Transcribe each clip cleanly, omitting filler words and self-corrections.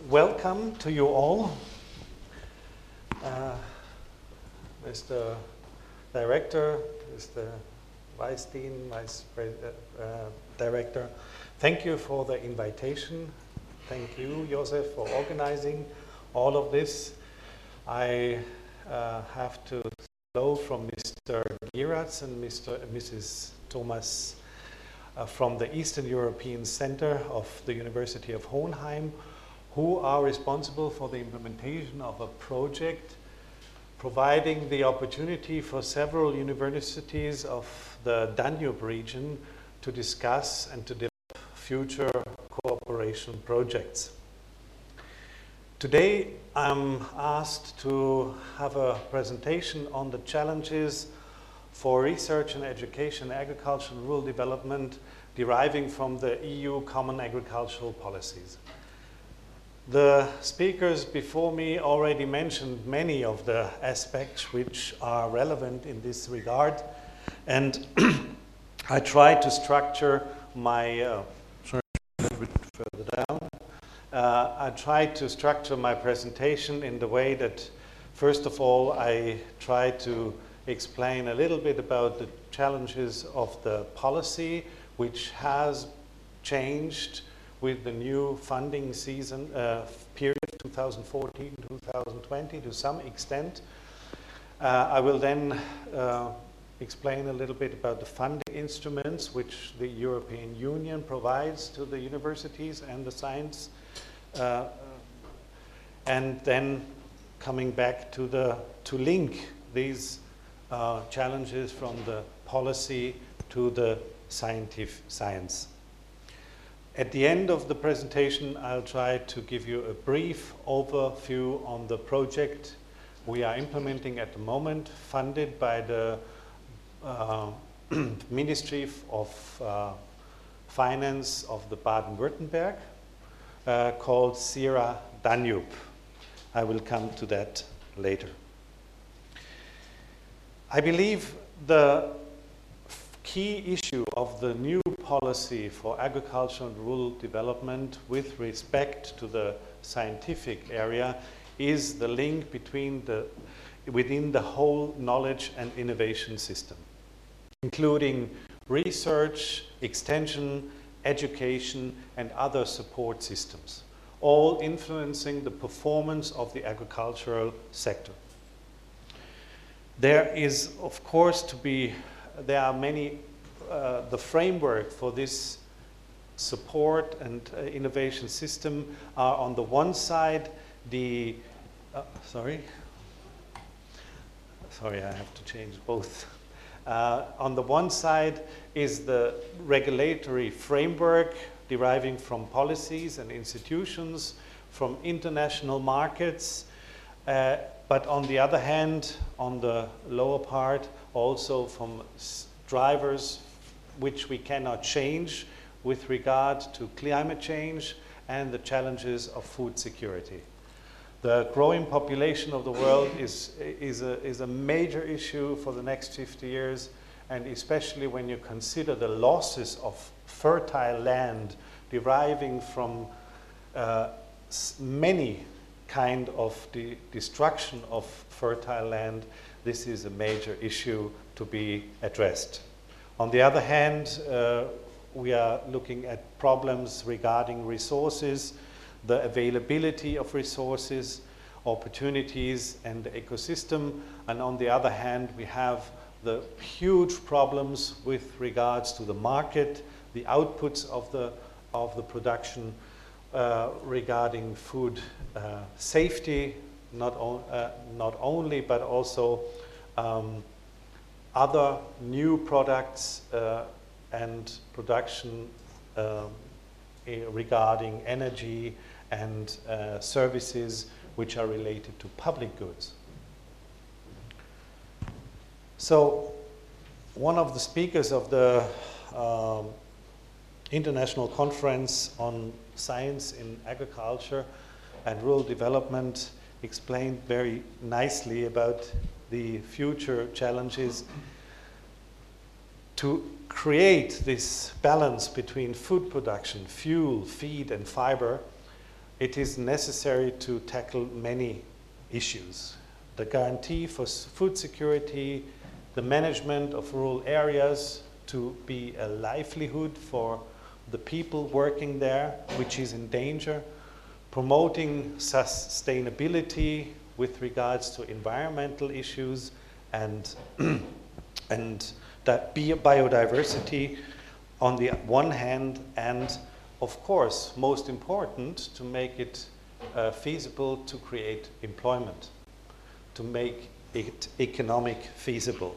welcome to you all. Mr. Director, Mr. Vice Dean, Vice Director, thank you for the invitation. Thank you, Josef, for organizing all of this. I have to hello from Mr. Gieratz and Mrs. Thomas from the Eastern European Center of the University of Hohenheim, who are responsible for the implementation of a project providing the opportunity for several universities of the Danube region to discuss and to develop future cooperation projects. Today I'm asked to have a presentation on the challenges for research and education, agriculture and rural development deriving from the EU Common Agricultural Policies. The speakers before me already mentioned many of the aspects which are relevant in this regard, and I try to structure my I tried to structure my presentation in the way that, first of all, I try to explain a little bit about the challenges of the policy, which has changed with the new funding season period 2014-2020 to some extent. I will then explain a little bit about the funding instruments which the European Union provides to the universities and the science, and then coming back to link these challenges from the policy to the science. At the end of the presentation, I'll try to give you a brief overview on the project we are implementing at the moment, funded by the Ministry of Finance of the Baden-Württemberg, called SERA Danube. I will come to that later. I believe the key issue of the new policy for agriculture and rural development with respect to the scientific area is the link within the whole knowledge and innovation system, including research, extension, education, and other support systems, all influencing the performance of the agricultural sector. There is, of course, there are many, the framework for this support and innovation system are on the one side sorry, I have to change both. On the one side is the regulatory framework deriving from policies and institutions, from international markets, but on the other hand, on the lower part, also from drivers which we cannot change with regard to climate change and the challenges of food security. The growing population of the world is a major issue for the next 50 years, and especially when you consider the losses of fertile land deriving from many kind of the destruction of fertile land, this is a major issue to be addressed. On the other hand, we are looking at problems regarding resources, the availability of resources, opportunities, and the ecosystem. And on the other hand, we have the huge problems with regards to the market, the outputs of the production, regarding food safety, not only, but also other new products and production regarding energy and services which are related to public goods. So one of the speakers of the International Conference on Science in Agriculture and Rural Development explained very nicely about the future challenges to create this balance between food production, fuel, feed, and fiber. it is necessary to tackle many issues. The guarantee for food security, the management of rural areas to be a livelihood for the people working there, which is in danger, promoting sustainability with regards to environmental issues and, and that biodiversity on the one hand, and of course, most important, to make it feasible to create employment, to make it economic feasible.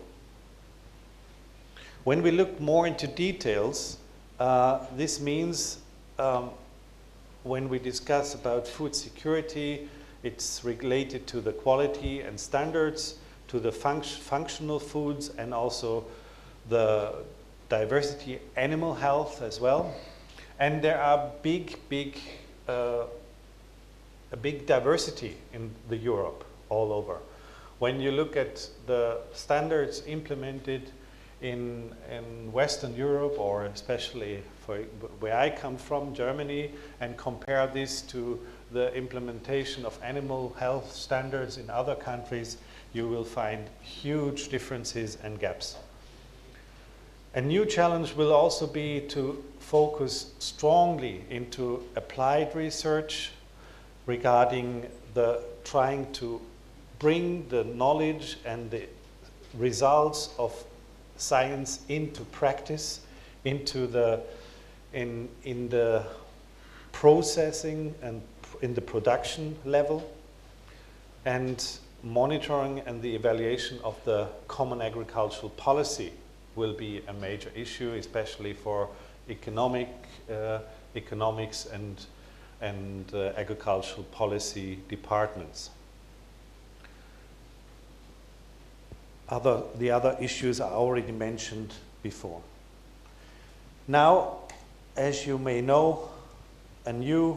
When we look more into details, this means when we discuss about food security, it's related to the quality and standards, to the functional foods, and also the diversity, animal health as well. And there are a big diversity in the Europe all over. When you look at the standards implemented in Western Europe, or especially for where I come from, Germany, and compare this to the implementation of animal health standards in other countries, you will find huge differences and gaps. A new challenge will also be to focus strongly into applied research regarding trying to bring the knowledge and the results of science into practice, into in the processing and in the production level, and monitoring and the evaluation of the common agricultural policy will be a major issue, especially for economics and agricultural policy departments. The other issues I already mentioned before. Now, as you may know, a new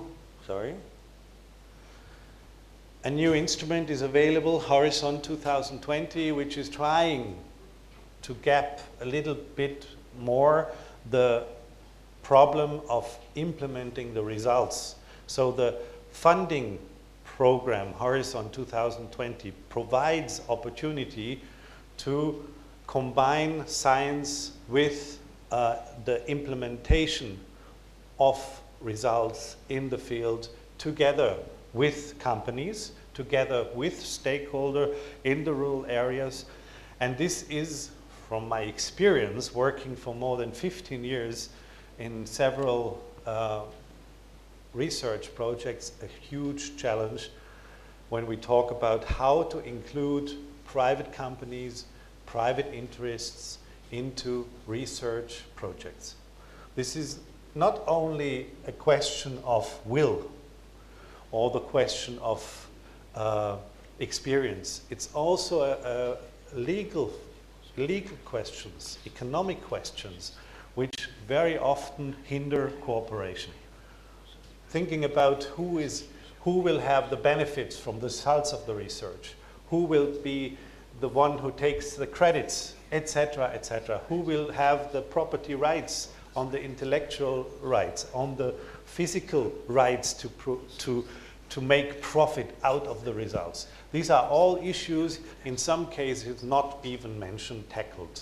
instrument is available, Horizon 2020, which is trying to gap a little bit more the problem of implementing the results. So the funding program, Horizon 2020, provides opportunity to combine science with the implementation of results in the field together with companies, together with stakeholders in the rural areas. And this is, from my experience, working for more than 15 years in several research projects, a huge challenge when we talk about how to include private companies, private interests into research projects. This is not only a question of will or the question of experience, it's also a legal questions, economic questions, which very often hinder cooperation. Thinking about who will have the benefits from the results of the research, who will be the one who takes the credits, etc., etc. Who will have the property rights, on the intellectual rights, on the physical rights to make profit out of the results. These are all issues, in some cases, not even mentioned, tackled.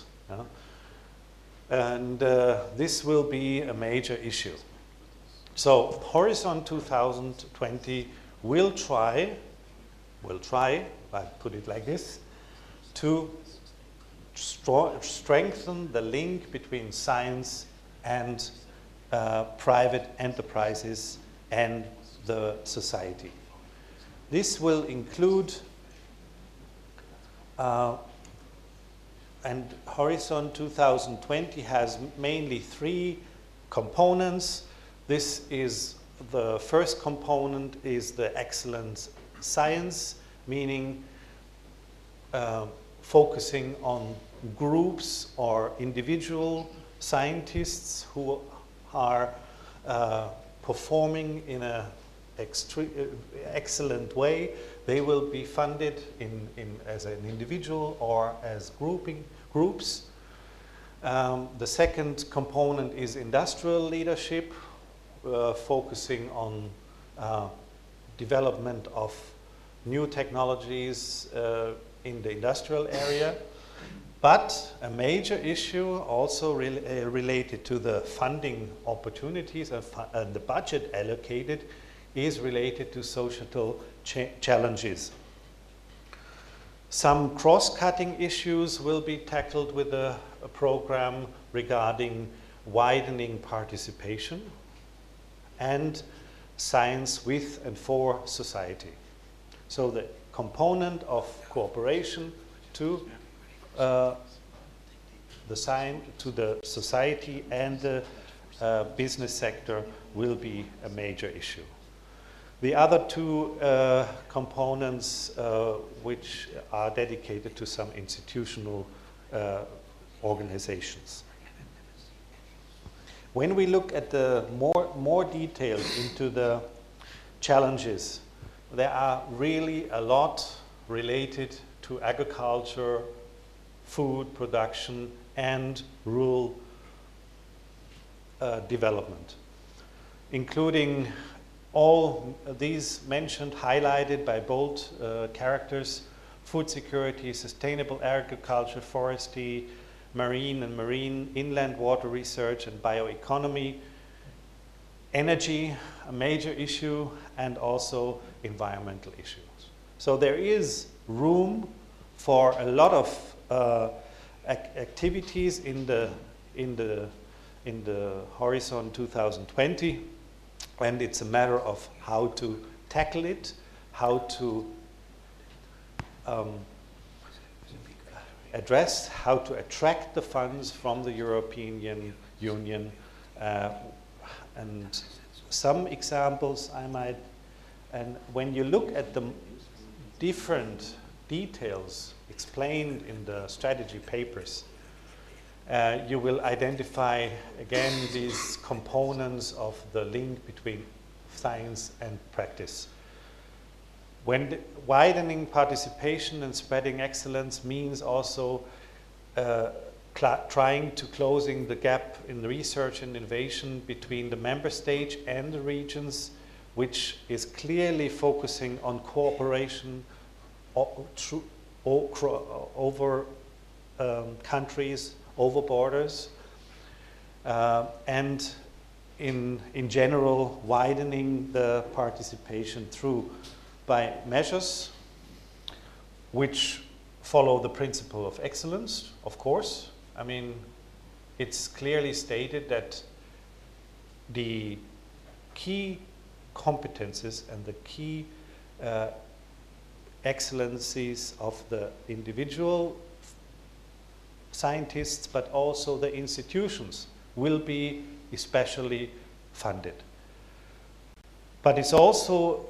And this will be a major issue. So Horizon 2020 will try, I put it like this, to strengthen the link between science and private enterprises and the society. This will include, and Horizon 2020 has mainly 3 components. This is the first component is the excellent science, meaning focusing on groups or individual scientists who are performing in an excellent way. They will be funded as an individual or as groups. The second component is industrial leadership, focusing on development of new technologies in the industrial area. But a major issue also related to the funding opportunities and the budget allocated is related to societal challenges. Some cross-cutting issues will be tackled with a program regarding widening participation and science with and for society. So the component of cooperation to the society and the business sector will be a major issue. The other two components which are dedicated to some institutional organizations. When we look at the more detail into the challenges, there are really a lot related to agriculture, food production, and rural development, including all these mentioned, highlighted by bold characters: food security, sustainable agriculture, forestry, marine inland water research, and bioeconomy, energy, a major issue, and also environmental issues. So there is room for a lot of activities in the Horizon 2020, and it's a matter of how to tackle it, how to address, how to attract the funds from the European Union, and some examples I might. And when you look at the different details explained in the strategy papers, you will identify again these components of the link between science and practice. When widening participation and spreading excellence means also trying to closing the gap in research and innovation between the member states and the regions, which is clearly focusing on cooperation over countries, over borders, and in general widening the participation by measures which follow the principle of excellence, of course. I mean, it's clearly stated that the key competences and the key excellencies of the individual scientists, but also the institutions, will be especially funded. But it's also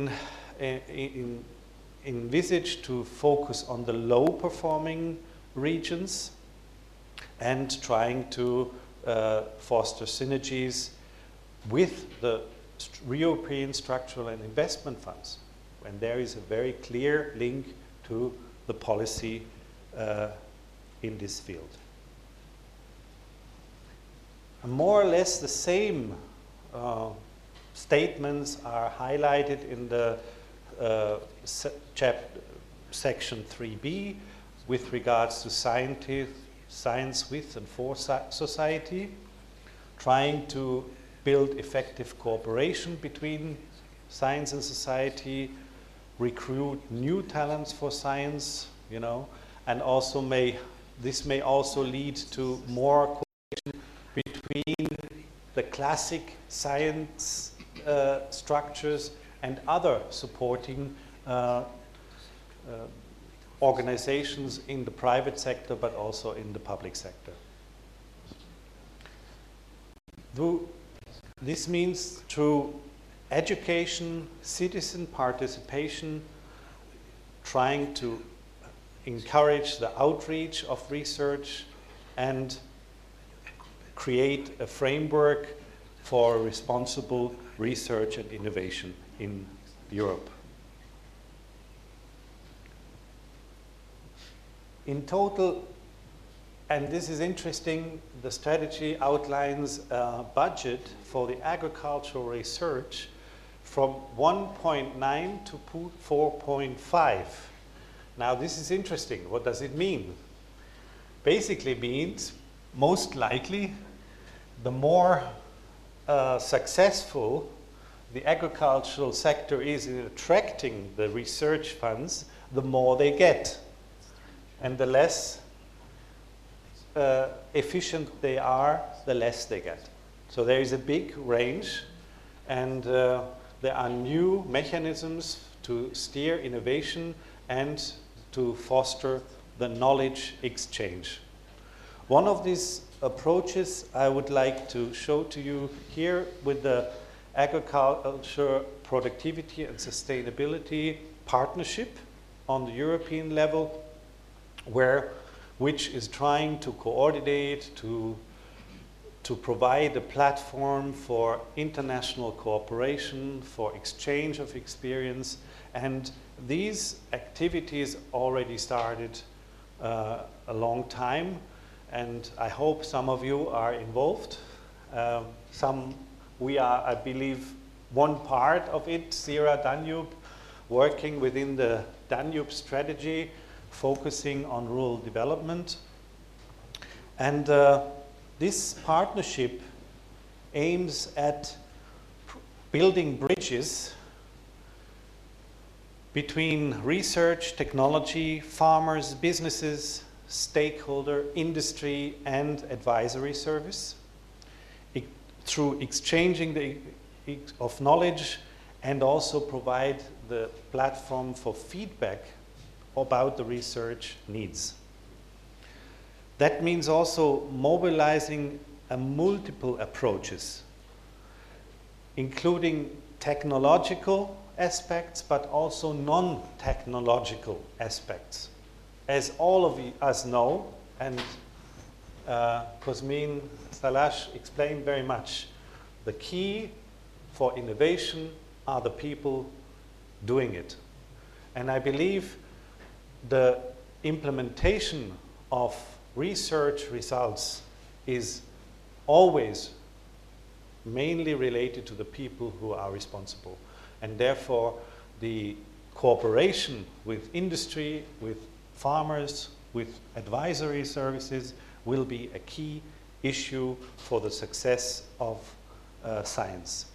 envisaged to focus on the low-performing regions and trying to foster synergies with the European structural and investment funds, when there is a very clear link to the policy in this field. More or less the same statements are highlighted in the section 3b with regards to science with and for society, trying to build effective cooperation between science and society, recruit new talents for science, and also this may also lead to more cooperation between the classic science structures and other supporting organizations in the private sector, but also in the public sector. This means through education, citizen participation, trying to encourage the outreach of research and create a framework for responsible research and innovation in Europe. In total, and this is interesting, the strategy outlines a budget for the agricultural research from 1.9 to 4.5. Now this is interesting. What does it mean? Basically means, most likely, the more successful the agricultural sector is in attracting the research funds, the more they get. And the less efficient they are, the less they get. So there is a big range, and there are new mechanisms to steer innovation and to foster the knowledge exchange. One of these approaches I would like to show to you here with the Agriculture Productivity and Sustainability Partnership on the European level, which is trying to coordinate, to provide a platform for international cooperation, for exchange of experience. And these activities already started a long time, and I hope some of you are involved. We are, I believe, one part of it, Sierra Danube, working within the Danube strategy, focusing on rural development. And this partnership aims at building bridges between research, technology, farmers, businesses, stakeholder, industry, and advisory service, through exchanging of knowledge, and also provide the platform for feedback about the research needs. That means also mobilizing multiple approaches, including technological aspects, but also non-technological aspects. As all of us know, and Cosmin Salash explained very much, the key for innovation are the people doing it. And I believe the implementation of research results is always mainly related to the people who are responsible. And therefore, the cooperation with industry, with farmers, with advisory services will be a key issue for the success of science.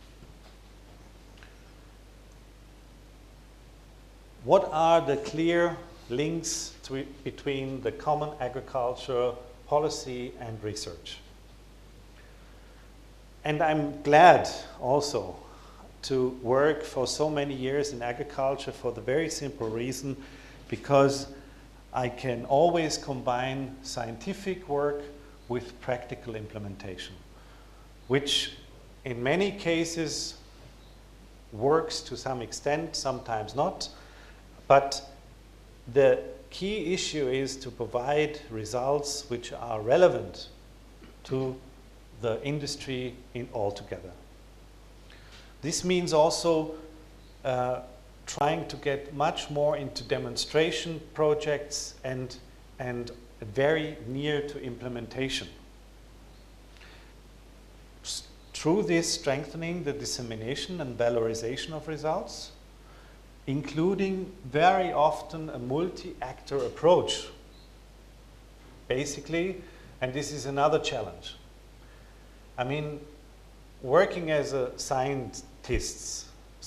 What are the clear links between the common agriculture policy and research? And I'm glad also to work for so many years in agriculture for the very simple reason, because I can always combine scientific work with practical implementation, which in many cases works to some extent, sometimes not. But the key issue is to provide results which are relevant to the industry altogether. This means also trying to get much more into demonstration projects and very near to implementation. Through this, strengthening the dissemination and valorization of results, including very often a multi-actor approach. Basically, and this is another challenge. I mean, working as a scientist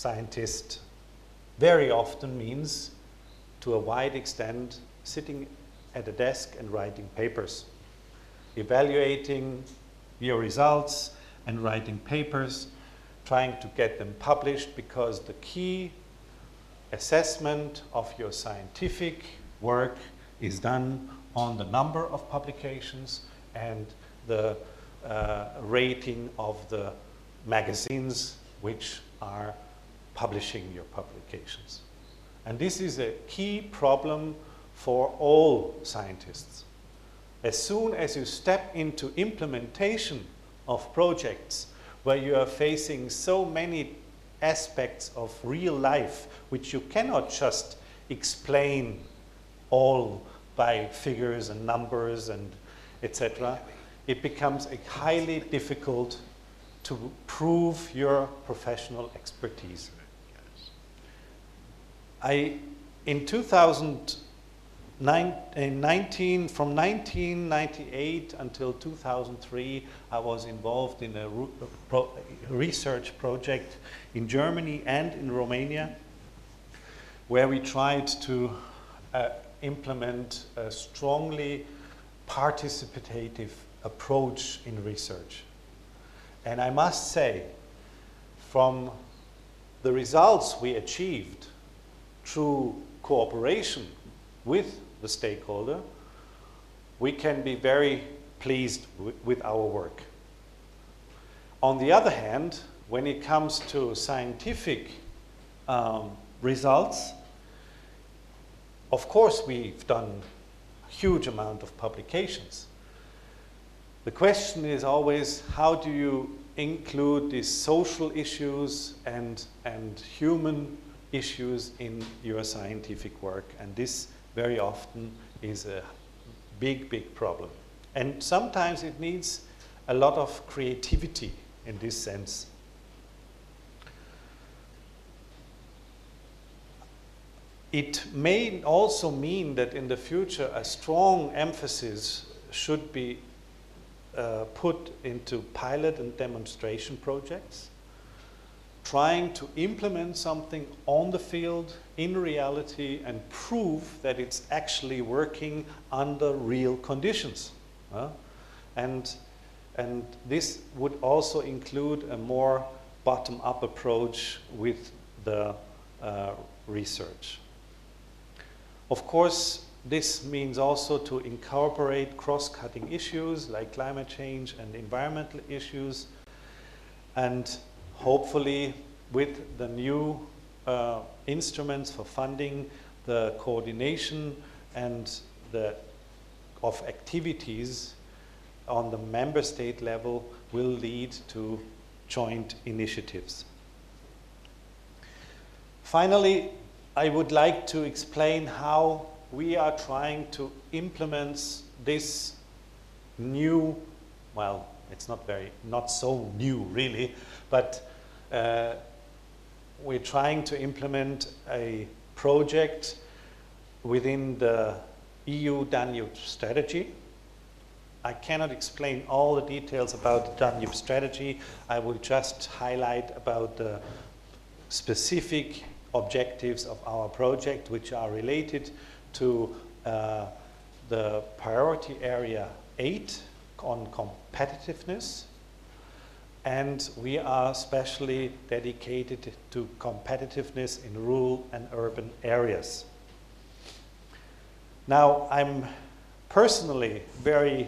very often means, to a wide extent, sitting at a desk and writing papers, evaluating your results and writing papers, trying to get them published, because the key assessment of your scientific work is done on the number of publications and the rating of the magazines which are publishing your publications. And this is a key problem for all scientists. As soon as you step into implementation of projects where you are facing so many aspects of real life which you cannot just explain all by figures and numbers and etc., it becomes a highly difficult to prove your professional expertise. In 2019, from 1998 until 2003, I was involved in a research project in Germany and in Romania, where we tried to implement a strongly participative approach in research. And I must say, from the results we achieved through cooperation with the stakeholder, we can be very pleased with our work. On the other hand, when it comes to scientific results, of course we've done a huge amount of publications. The question is always, how do you include these social issues and human issues in your scientific work? And this very often is a big problem. And sometimes it needs a lot of creativity in this sense. It may also mean that in the future a strong emphasis should be put into pilot and demonstration projects, trying to implement something on the field in reality and prove that it's actually working under real conditions. And this would also include a more bottom-up approach with the research. Of course, this means also to incorporate cross-cutting issues like climate change and environmental issues, and hopefully with the new instruments for funding, the coordination and of activities on the member state level will lead to joint initiatives. Finally, I would like to explain how we are trying to implement this new, well, it's not so new really, but we're trying to implement a project within the EU Danube strategy. I cannot explain all the details about the Danube strategy. I will just highlight about the specific objectives of our project, which are related to the priority area 8 on competitiveness, and we are especially dedicated to competitiveness in rural and urban areas. Now, I'm personally very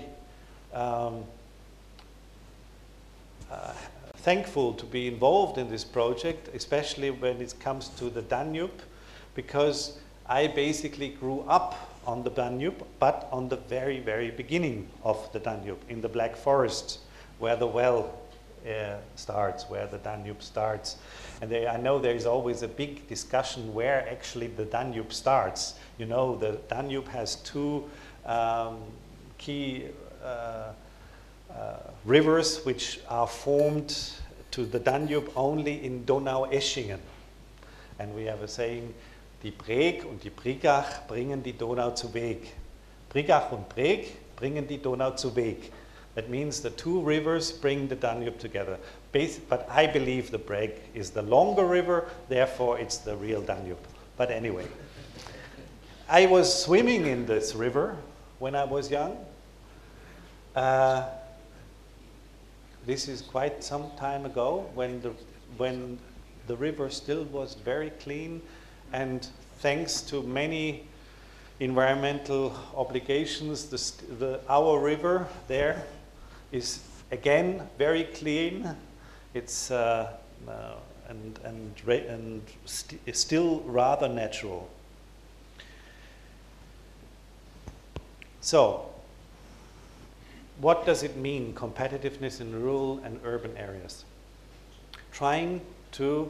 thankful to be involved in this project, especially when it comes to the Danube, because I basically grew up on the Danube, but on the very beginning of the Danube, in the Black Forest, where the well starts, where the Danube starts. And I know there is always a big discussion where actually the Danube starts. You know, the Danube has two key rivers which are formed to the Danube only in Donaueschingen. And we have a saying, die Breg und die Brigach bringen die Donau zu Weg. Brigach und Breg bringen die Donau zu Weg. That means the two rivers bring the Danube together. But I believe the Breg is the longer river, therefore it's the real Danube. But anyway, I was swimming in this river when I was young. This is quite some time ago when the river still was very clean, and thanks to many environmental obligations, our river there is again very clean. It's still rather natural. So, what does it mean, competitiveness in rural and urban areas? Trying to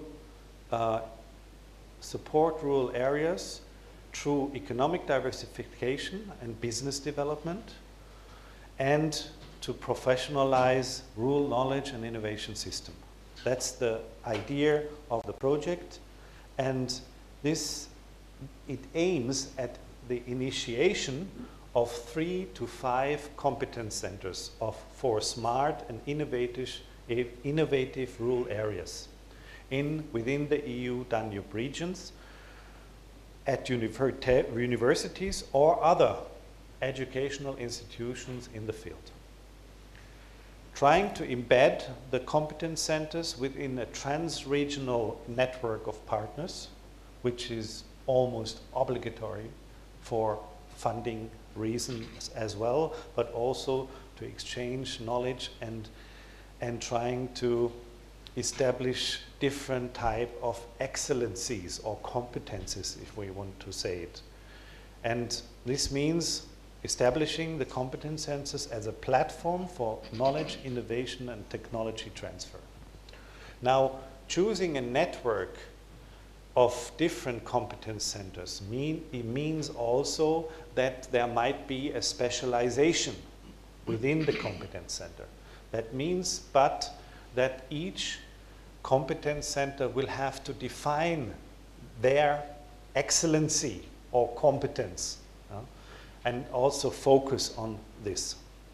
support rural areas through economic diversification and business development, and to professionalize rural knowledge and innovation system. That's the idea of the project, and it aims at the initiation of 3 to 5 competence centers for smart and innovative rural areas within the EU Danube regions, at universities or other educational institutions in the field. Trying to embed the competence centers within a trans-regional network of partners, which is almost obligatory for funding reasons as well, but also to exchange knowledge and trying to establish different type of excellencies or competences, if we want to say it. And this means establishing the competence centers as a platform for knowledge, innovation, and technology transfer. Now, choosing a network of different competence centers it means also that there might be a specialization within the competence center. That means, but that each competence center will have to define their excellency or competence, and also focus on this.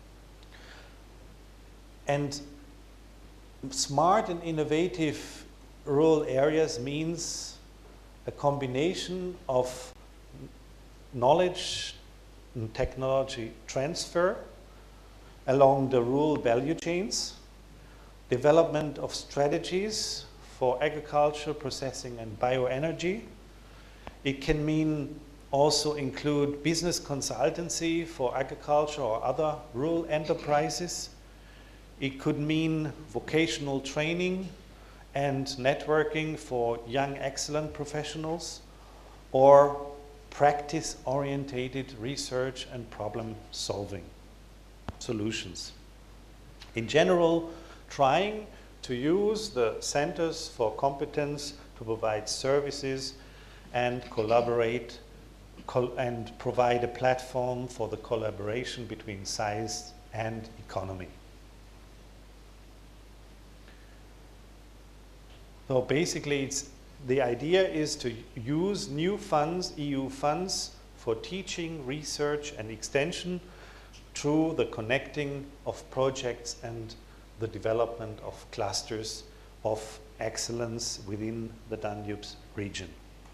And smart and innovative rural areas means a combination of knowledge and technology transfer along the rural value chains, development of strategies for agriculture, processing, and bioenergy. It can mean also include business consultancy for agriculture or other rural enterprises. It could mean vocational training and networking for young excellent professionals, or practice-orientated research and problem-solving solutions. In general, trying to use the centers for competence to provide services and collaborate and provide a platform for the collaboration between science and economy. So basically, the idea is to use new funds, EU funds, for teaching, research, and extension through the connecting of projects and the development of clusters of excellence within the Danube region.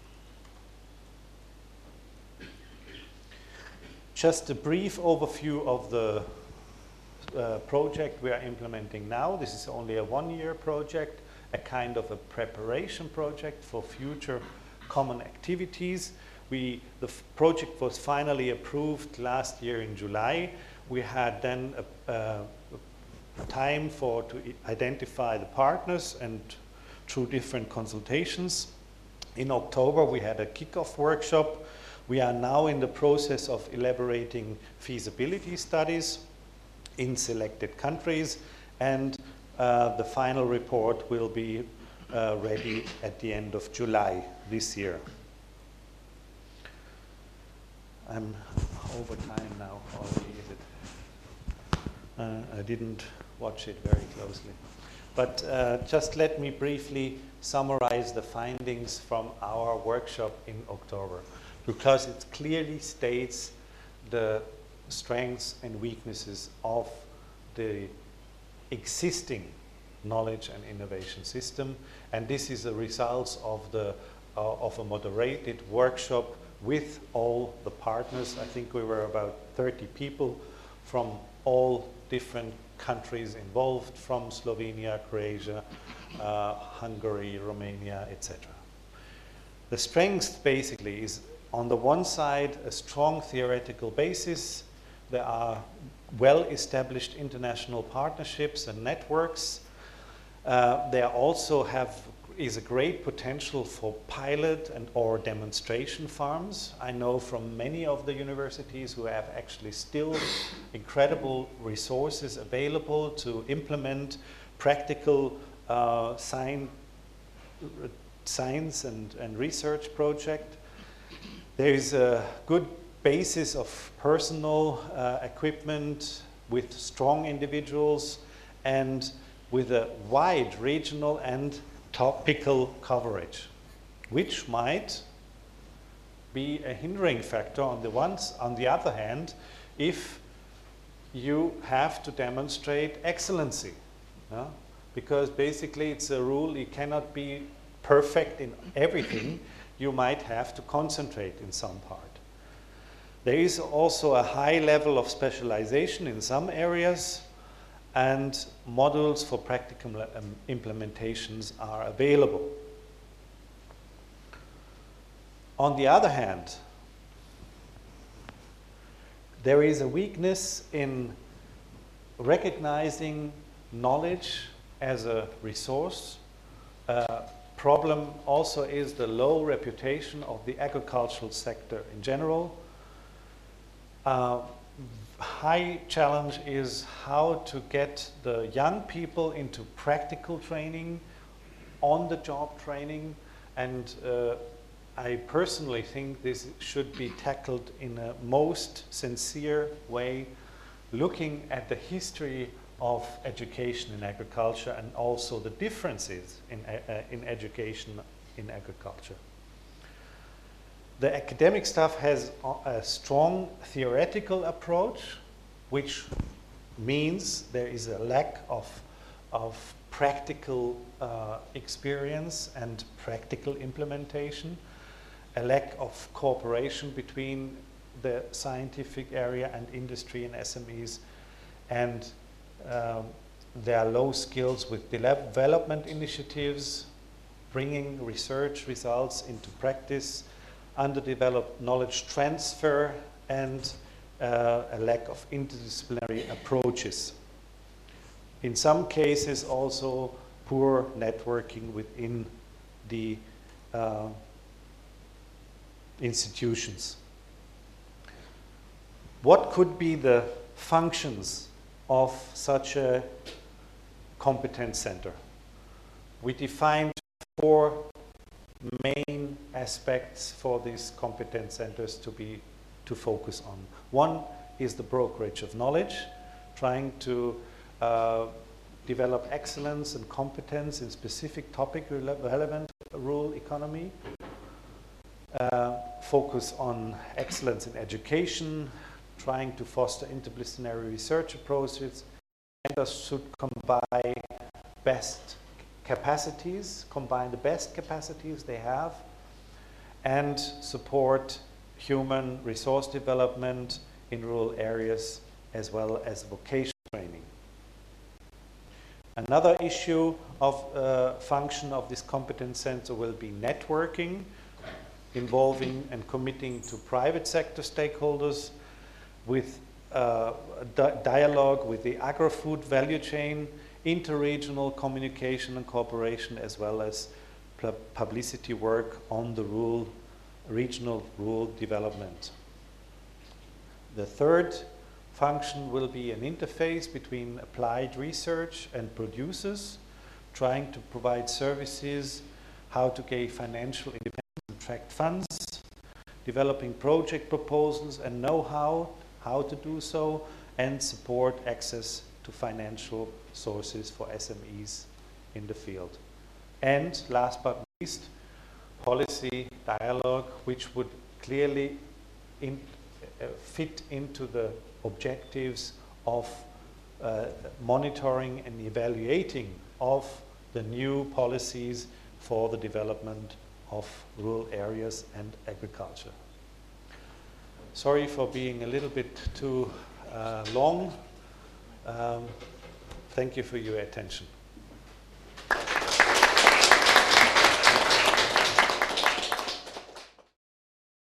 Just a brief overview of the project we are implementing now. This is only a one-year project, a kind of a preparation project for future common activities. The project was finally approved last year in July. We had then a time to identify the partners, and through different consultations. In October, we had a kickoff workshop. We are now in the process of elaborating feasibility studies in selected countries, and the final report will be ready at the end of July this year. I'm over time now already, is it? I didn't watch it very closely. But just let me briefly summarize the findings from our workshop in October, because it clearly states the strengths and weaknesses of the existing knowledge and innovation system. And this is the results of a moderated workshop with all the partners. I think we were about 30 people from all different countries involved, from Slovenia, Croatia, Hungary, Romania, etc. The strength basically is, on the one side, a strong theoretical basis. There are well-established international partnerships and networks. There also is a great potential for pilot or demonstration farms. I know from many of the universities who have actually still incredible resources available to implement practical science and research project. There is a good basis of personal equipment, with strong individuals and with a wide regional and topical coverage, which might be a hindering factor on the other hand, if you have to demonstrate excellency. Because basically it's a rule, you cannot be perfect in everything, you might have to concentrate in some part. There is also a high level of specialization in some areas, and modules for practical implementations are available. On the other hand, there is a weakness in recognizing knowledge as a resource. Problem also is the low reputation of the agricultural sector in general. High challenge is how to get the young people into practical training, on-the-job training, and I personally think this should be tackled in a most sincere way, looking at the history of education in agriculture and also the differences in education in agriculture. The academic staff has a strong theoretical approach, which means there is a lack of practical experience and practical implementation, a lack of cooperation between the scientific area and industry and SMEs, and there are low skills with development initiatives, bringing research results into practice, underdeveloped knowledge transfer, and a lack of interdisciplinary approaches. In some cases also poor networking within the institutions. What could be the functions of such a competence center? We defined 4 main aspects for these competence centers to focus on. One is the brokerage of knowledge, trying to develop excellence and competence in specific topic relevant to rural economy. Focus on excellence in education, trying to foster interdisciplinary research approaches. Centers should combine the best capacities they have, and support human resource development in rural areas as well as vocational training. Another issue of function of this competence center will be networking, involving and committing to private sector stakeholders with dialogue with the agri-food value chain, interregional communication and cooperation, as well as publicity work on the regional rural development. The third function will be an interface between applied research and producers, trying to provide services, how to gain financial independence and attract funds, developing project proposals and know-how, how to do so, and support access to financial sources for SMEs in the field. And last but not least, policy dialogue, which would clearly fit into the objectives of monitoring and evaluating of the new policies for the development of rural areas and agriculture. Sorry for being a little bit too long. Thank you for your attention.